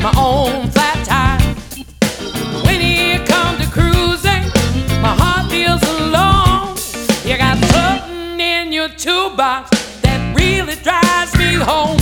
my own flat tire. When you come to cruising, my heart feels alone. You got something in your toolbox that really drives me home.